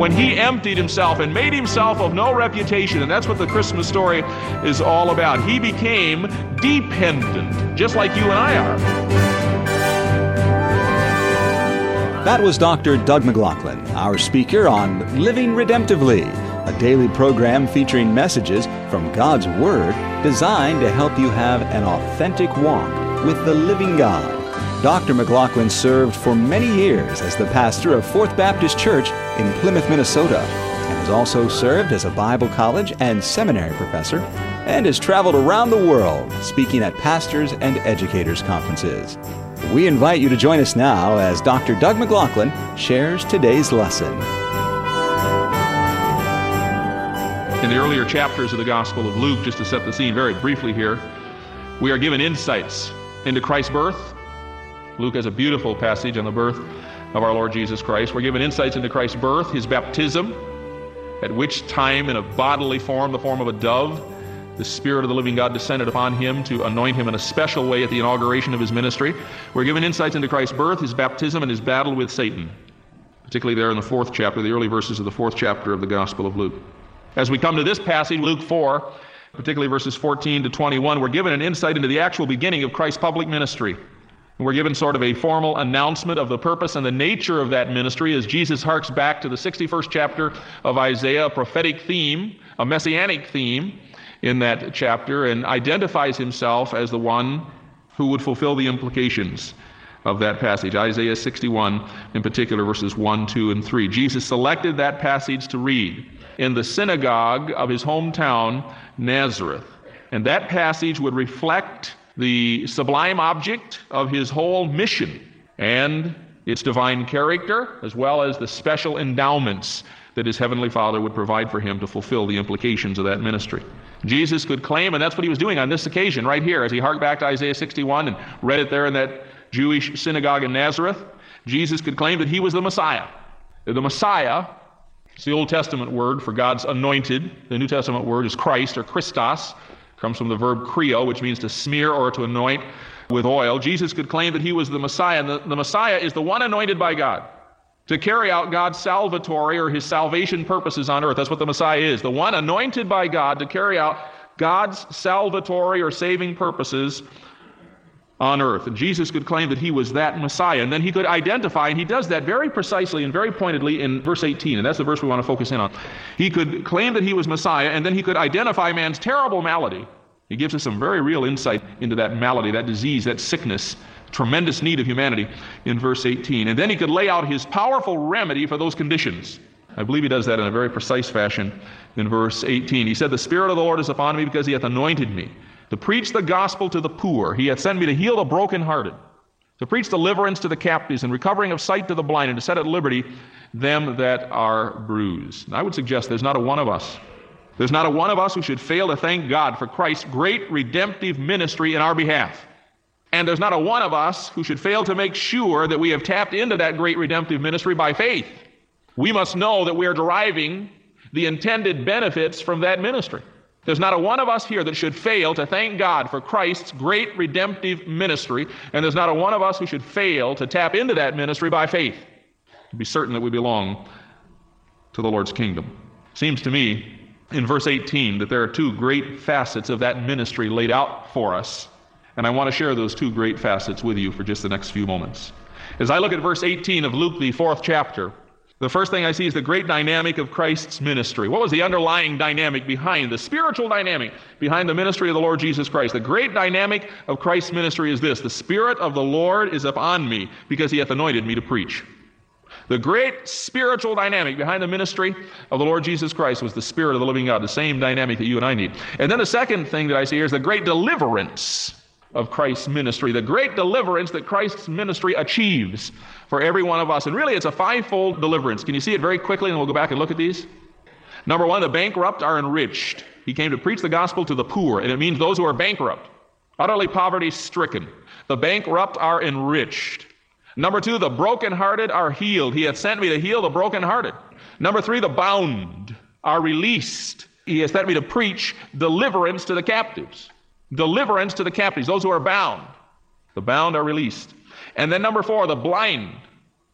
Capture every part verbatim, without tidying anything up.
when he emptied himself and made himself of no reputation. And that's what the Christmas story is all about. He became dependent, just like you and I are. That was Doctor Doug McLaughlin, our speaker on Living Redemptively, a daily program featuring messages from God's Word designed to help you have an authentic walk with the living God. Doctor McLaughlin served for many years as the pastor of Fourth Baptist Church in Plymouth, Minnesota, and has also served as a Bible college and seminary professor, and has traveled around the world speaking at pastors' and educators' conferences. We invite you to join us now as Doctor Doug McLaughlin shares today's lesson. In the earlier chapters of the Gospel of Luke, just to set the scene very briefly here, we are given insights into Christ's birth. Luke has a beautiful passage on the birth of our Lord Jesus Christ. We're given insights into Christ's birth, his baptism, at which time in a bodily form, the form of a dove, the Spirit of the living God descended upon him to anoint him in a special way at the inauguration of his ministry. We're given insights into Christ's birth, his baptism, and his battle with Satan, particularly there in the fourth chapter, the early verses of the fourth chapter of the Gospel of Luke. As we come to this passage, Luke four, particularly verses fourteen to twenty-one, we're given an insight into the actual beginning of Christ's public ministry. We're given sort of a formal announcement of the purpose and the nature of that ministry as Jesus harks back to the sixty-first chapter of Isaiah, a prophetic theme, a messianic theme in that chapter, and identifies himself as the one who would fulfill the implications of that passage. Isaiah sixty-one, in particular, verses one, two, and three. Jesus selected that passage to read in the synagogue of his hometown, Nazareth. And that passage would reflect the sublime object of his whole mission and its divine character, as well as the special endowments that his heavenly Father would provide for him to fulfill the implications of that ministry. Jesus could claim, and that's what he was doing on this occasion right here, as he harked back to Isaiah sixty-one and read it there in that Jewish synagogue in Nazareth. Jesus could claim that he was the Messiah. The Messiah, it's the Old Testament word for God's anointed. The New Testament word is Christ, or Christos. Comes from the verb kreo, which means to smear or to anoint with oil. Jesus could claim that he was the Messiah, and the, the Messiah is the one anointed by God to carry out God's salvatory or his salvation purposes on earth. That's what the Messiah is, the one anointed by God to carry out God's salvatory or saving purposes on earth. And Jesus could claim that he was that Messiah, and then he could identify, and he does that very precisely and very pointedly in verse eighteen, and that's the verse we want to focus in on. He could claim that he was Messiah, and then he could identify man's terrible malady. He gives us some very real insight into that malady, that disease, that sickness, tremendous need of humanity in verse eighteen. And then he could lay out his powerful remedy for those conditions. I believe he does that in a very precise fashion in verse eighteen. He said, "The Spirit of the Lord is upon me because he hath anointed me to preach the gospel to the poor. He hath sent me to heal the brokenhearted, to preach deliverance to the captives, and recovering of sight to the blind, and to set at liberty them that are bruised." And I would suggest there's not a one of us, there's not a one of us who should fail to thank God for Christ's great redemptive ministry in our behalf. And there's not a one of us who should fail to make sure that we have tapped into that great redemptive ministry by faith. We must know that we are deriving the intended benefits from that ministry. There's not a one of us here that should fail to thank God for Christ's great redemptive ministry, and there's not a one of us who should fail to tap into that ministry by faith, to be certain that we belong to the Lord's kingdom. Seems to me in verse eighteen that there are two great facets of that ministry laid out for us, and I want to share those two great facets with you for just the next few moments. As I look at verse eighteen of Luke, the fourth chapter, the first thing I see is the great dynamic of Christ's ministry. What was the underlying dynamic behind, the spiritual dynamic behind the ministry of the Lord Jesus Christ? The great dynamic of Christ's ministry is this: the Spirit of the Lord is upon me because he hath anointed me to preach. The great spiritual dynamic behind the ministry of the Lord Jesus Christ was the Spirit of the living God, the same dynamic that you and I need. And then the second thing that I see here is the great deliverance of Christ's ministry, the great deliverance that Christ's ministry achieves for every one of us. And really, it's a fivefold deliverance. Can you see it very quickly, and we'll go back and look at these? Number one, the bankrupt are enriched. He came to preach the gospel to the poor, and it means those who are bankrupt, utterly poverty-stricken. The bankrupt are enriched. Number two, the brokenhearted are healed. He hath sent me to heal the brokenhearted. Number three, the bound are released. He has sent me to preach deliverance to the captives. Deliverance to the captives, those who are bound. The bound are released. And then number four, the blind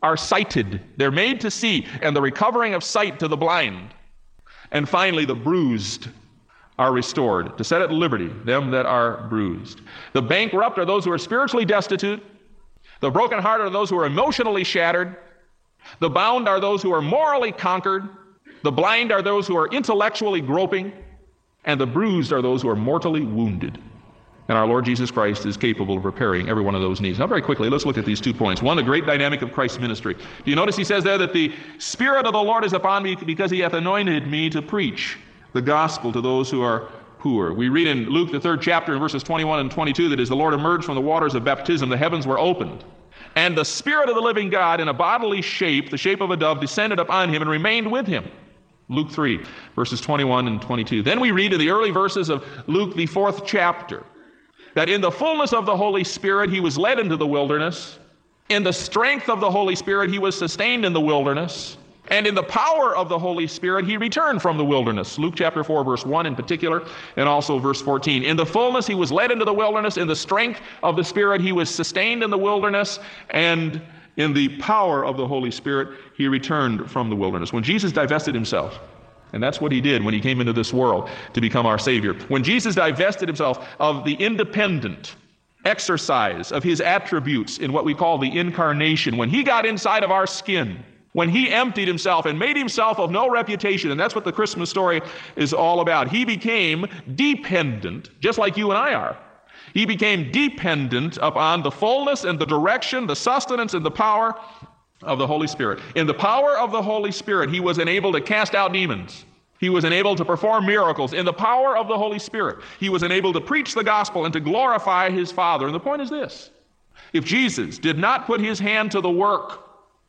are sighted. They're made to see, and the recovering of sight to the blind. And finally, the bruised are restored, to set at liberty them that are bruised. The bankrupt are those who are spiritually destitute. The brokenhearted are those who are emotionally shattered. The bound are those who are morally conquered. The blind are those who are intellectually groping. And the bruised are those who are mortally wounded. And our Lord Jesus Christ is capable of repairing every one of those needs. Now, very quickly, let's look at these two points. One, the great dynamic of Christ's ministry. Do you notice he says there that the Spirit of the Lord is upon me because he hath anointed me to preach the gospel to those who are poor. We read in Luke, the third chapter, in verses twenty-one and twenty-two, that as the Lord emerged from the waters of baptism, the heavens were opened. And the Spirit of the living God, in a bodily shape, the shape of a dove, descended upon him and remained with him. Luke three, verses twenty-one and twenty-two. Then we read in the early verses of Luke, the fourth chapter, that in the fullness of the Holy Spirit he was led into the wilderness. In the strength of the Holy Spirit he was sustained in the wilderness. And in the power of the Holy Spirit he returned from the wilderness. Luke chapter four, verse one in particular, and also verse fourteen. In the fullness he was led into the wilderness. In the strength of the Spirit he was sustained in the wilderness. And in the power of the Holy Spirit he returned from the wilderness. When Jesus divested himself, and that's what he did when he came into this world to become our Savior. When Jesus divested himself of the independent exercise of his attributes in what we call the incarnation, when he got inside of our skin, when he emptied himself and made himself of no reputation, and that's what the Christmas story is all about. He became dependent, just like you and I are. He became dependent upon the fullness and the direction, the sustenance and the power of the Holy Spirit. In the power of the Holy Spirit, he was enabled to cast out demons. He was enabled to perform miracles. In the power of the Holy Spirit, he was enabled to preach the gospel and to glorify his Father. And the point is this: if Jesus did not put his hand to the work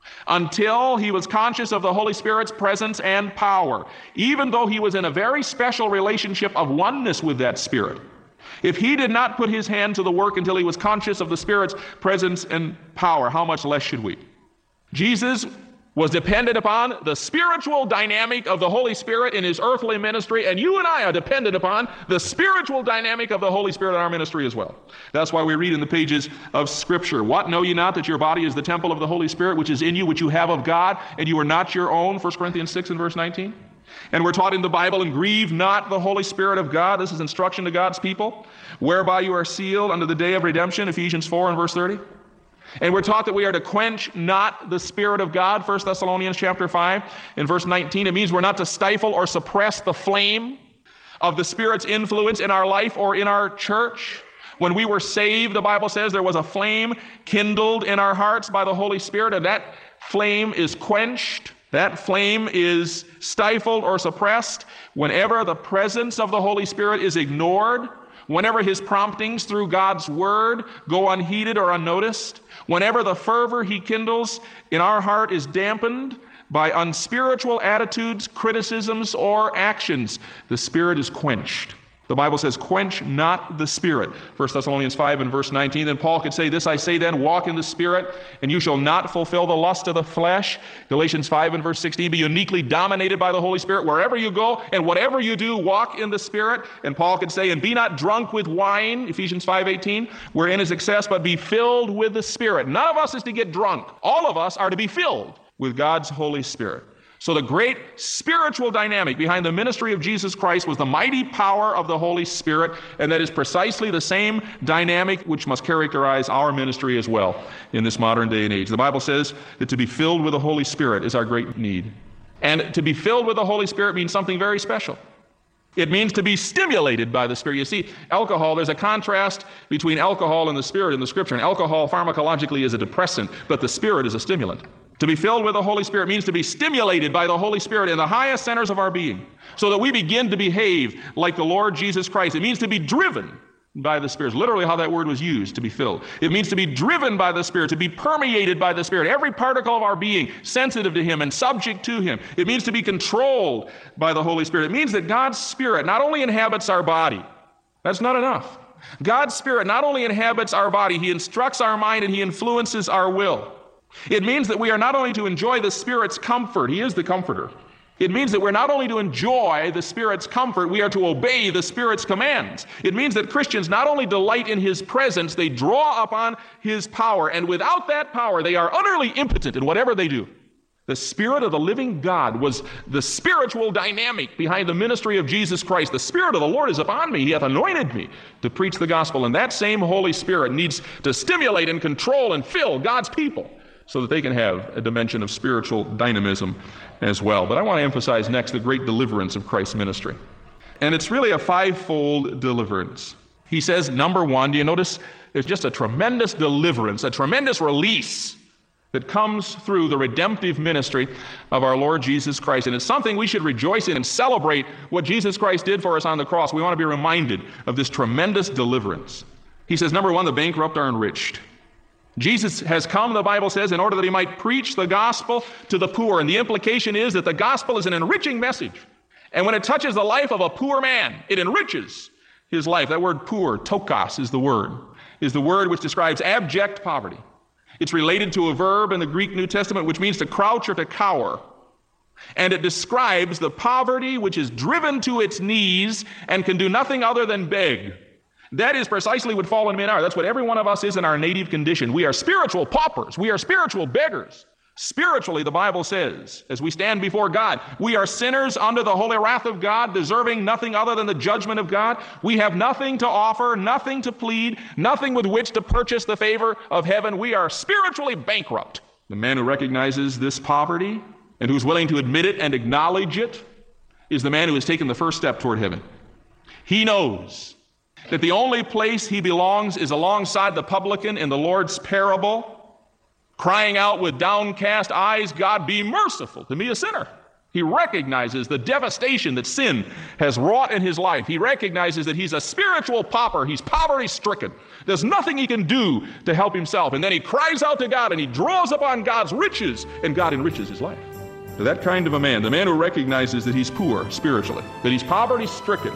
until he was conscious of the Holy Spirit's presence and power, even though he was in a very special relationship of oneness with that Spirit, if he did not put his hand to the work until he was conscious of the Spirit's presence and power, how much less should we? Jesus was dependent upon the spiritual dynamic of the Holy Spirit in his earthly ministry, and you and I are dependent upon the spiritual dynamic of the Holy Spirit in our ministry as well. That's why we read in the pages of Scripture, "What, know ye not that your body is the temple of the Holy Spirit, which is in you, which you have of God, and you are not your own," First Corinthians six and verse nineteen. And we're taught in the Bible, "And grieve not the Holy Spirit of God." This is instruction to God's people. "Whereby you are sealed unto the day of redemption," Ephesians four and verse thirty. And we're taught that we are to quench not the Spirit of God, First Thessalonians chapter five and verse nineteen. It means we're not to stifle or suppress the flame of the Spirit's influence in our life or in our church. When we were saved, the Bible says there was a flame kindled in our hearts by the Holy Spirit, and that flame is quenched. That flame is stifled or suppressed whenever the presence of the Holy Spirit is ignored, whenever his promptings through God's word go unheeded or unnoticed, whenever the fervor he kindles in our heart is dampened by unspiritual attitudes, criticisms, or actions, the Spirit is quenched. The Bible says, "Quench not the Spirit," First Thessalonians five and verse nineteen. Then Paul could say, "This I say then, walk in the Spirit, and you shall not fulfill the lust of the flesh." Galatians five and verse sixteen, "Be uniquely dominated by the Holy Spirit wherever you go, and whatever you do, walk in the Spirit." And Paul could say, "And be not drunk with wine," Ephesians five eighteen, "wherein is excess, but be filled with the Spirit." None of us is to get drunk. All of us are to be filled with God's Holy Spirit. So the great spiritual dynamic behind the ministry of Jesus Christ was the mighty power of the Holy Spirit, and that is precisely the same dynamic which must characterize our ministry as well in this modern day and age. The Bible says that to be filled with the Holy Spirit is our great need. And to be filled with the Holy Spirit means something very special. It means to be stimulated by the Spirit. You see, alcohol, there's a contrast between alcohol and the Spirit in the Scripture. And alcohol pharmacologically is a depressant, but the Spirit is a stimulant. To be filled with the Holy Spirit means to be stimulated by the Holy Spirit in the highest centers of our being, so that we begin to behave like the Lord Jesus Christ. It means to be driven by the Spirit. Literally how that word was used, to be filled. It means to be driven by the Spirit, to be permeated by the Spirit. Every particle of our being sensitive to him and subject to him. It means to be controlled by the Holy Spirit. It means that God's Spirit not only inhabits our body. That's not enough. God's Spirit not only inhabits our body, he instructs our mind and he influences our will. It means that we are not only to enjoy the Spirit's comfort, he is the comforter. It means that we're not only to enjoy the Spirit's comfort, we are to obey the Spirit's commands. It means that Christians not only delight in His presence, they draw upon His power, and without that power, they are utterly impotent in whatever they do. The Spirit of the living God was the spiritual dynamic behind the ministry of Jesus Christ. The Spirit of the Lord is upon me. He hath anointed me to preach the gospel. And that same Holy Spirit needs to stimulate and control and fill God's people so that they can have a dimension of spiritual dynamism as well. But I want to emphasize next the great deliverance of Christ's ministry. And it's really a fivefold deliverance. He says, number one, do you notice there's just a tremendous deliverance, a tremendous release that comes through the redemptive ministry of our Lord Jesus Christ. And it's something we should rejoice in and celebrate what Jesus Christ did for us on the cross. We want to be reminded of this tremendous deliverance. He says, number one, the bankrupt are enriched. Jesus has come, the Bible says, in order that He might preach the gospel to the poor. And the implication is that the gospel is an enriching message. And when it touches the life of a poor man, it enriches his life. That word poor, tokos, is the word, is the word which describes abject poverty. It's related to a verb in the Greek New Testament which means to crouch or to cower. And it describes the poverty which is driven to its knees and can do nothing other than beg. That is precisely what fallen men are. That's what every one of us is in our native condition. We are spiritual paupers. We are spiritual beggars. Spiritually, the Bible says, as we stand before God, we are sinners under the holy wrath of God, deserving nothing other than the judgment of God. We have nothing to offer, nothing to plead, nothing with which to purchase the favor of heaven. We are spiritually bankrupt. The man who recognizes this poverty and who's willing to admit it and acknowledge it is the man who has taken the first step toward heaven. He knows that the only place he belongs is alongside the publican in the Lord's parable, crying out with downcast eyes, God, be merciful to me, a sinner. He recognizes the devastation that sin has wrought in his life. He recognizes that he's a spiritual pauper. He's poverty-stricken. There's nothing he can do to help himself. And then he cries out to God, and he draws upon God's riches, and God enriches his life. To that kind of a man, the man who recognizes that he's poor spiritually, that he's poverty-stricken,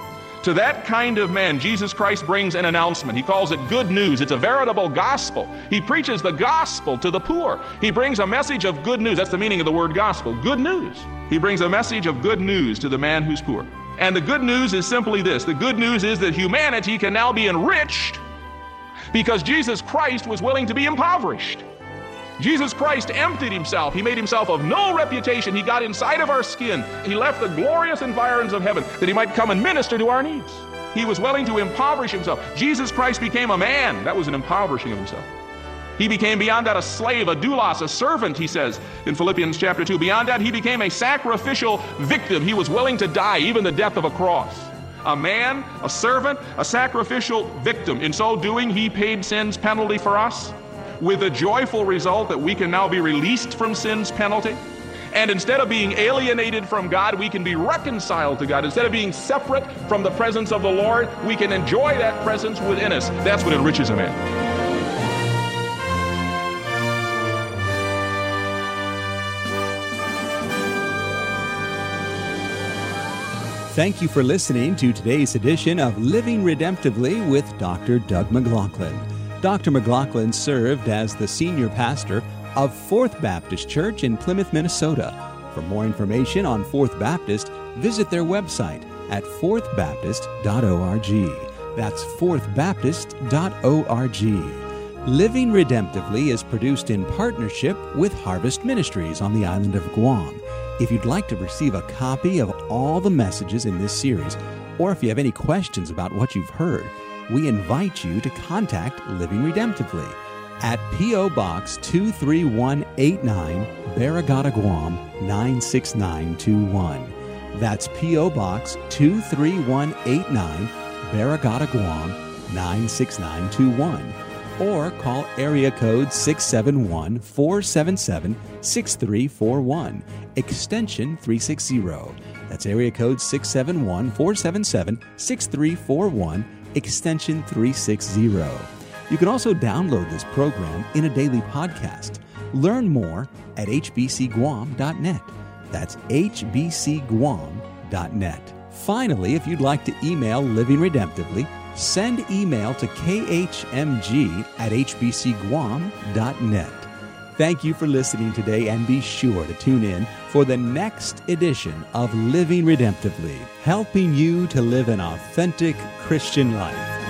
to that kind of man, Jesus Christ brings an announcement. He calls it good news. It's a veritable gospel. He preaches the gospel to the poor. He brings a message of good news. That's the meaning of the word gospel, good news. He brings a message of good news to the man who's poor. And the good news is simply this. The good news is that humanity can now be enriched because Jesus Christ was willing to be impoverished. Jesus Christ emptied himself. He made himself of no reputation. He got inside of our skin. He left the glorious environs of heaven that he might come and minister to our needs. He was willing to impoverish himself. Jesus Christ became a man. That was an impoverishing of himself. He became beyond that a slave, a doulos, a servant, he says in Philippians chapter two. Beyond that, he became a sacrificial victim. He was willing to die, even the death of a cross. A man, a servant, a sacrificial victim. In so doing, he paid sin's penalty for us, with the joyful result that we can now be released from sin's penalty. And instead of being alienated from God, we can be reconciled to God. Instead of being separate from the presence of the Lord, we can enjoy that presence within us. That's what enriches a man. Thank you for listening to today's edition of Living Redemptively with Doctor Doug McLaughlin. Doctor McLaughlin served as the senior pastor of Fourth Baptist Church in Plymouth, Minnesota. For more information on Fourth Baptist, visit their website at fourth baptist dot org. That's fourth baptist dot org. Living Redemptively is produced in partnership with Harvest Ministries on the island of Guam. If you'd like to receive a copy of all the messages in this series, or if you have any questions about what you've heard, we invite you to contact Living Redemptively at P O. Box two three one eight nine, Barragata, Guam nine six nine two one. That's P O. Box two three one eight nine, Barragata, Guam nine six nine two one. Or call area code six seven one, four seven seven, six three four one, extension three sixty. That's area code six seven one, four seven seven, six three four one, extension three sixty. You can also download this program in a daily podcast. Learn more at h b c guam dot net. That's h b c guam dot net. Finally, if you'd like to email Living Redemptively, send email to k h m g at h b c guam dot net. Thank you for listening today, and be sure to tune in for the next edition of Living Redemptively, helping you to live an authentic Christian life.